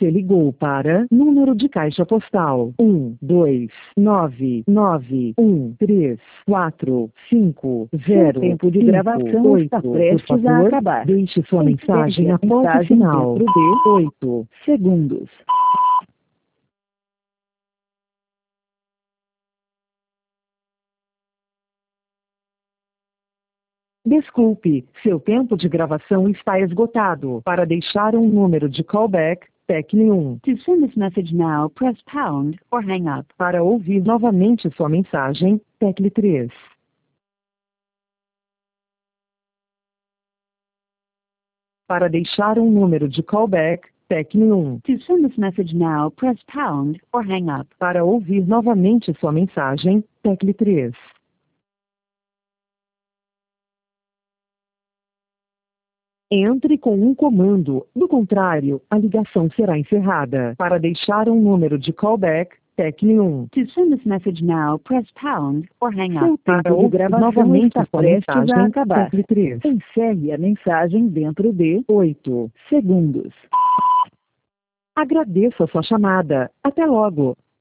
Você ligou para número de caixa postal 129913450. Tempo de gravação está prestes Por a favor, acabar. deixe sua mensagem Encerre a após o mensagem sinal. dentro de 8 segundos. Desculpe, seu tempo de gravação está esgotado. Para deixar um número de callback, tecle 1. To send this message now, press pound or hang up. Para ouvir novamente sua mensagem, tecle 3. Para deixar um número de callback, tecle 1. To send this message now, press pound or hang up. Para ouvir novamente sua mensagem, tecle 3. Entre com um comando, do contrário, a ligação será encerrada. Para deixar um número de callback, tecle 1. To send this message now, press pound or hang Seu up. tempo Para de ouvir gravação novamente está está prestes prestes a a acabar. tecle 3. Encerre a mensagem dentro de 8 segundos. Agradeço a sua chamada. Até logo.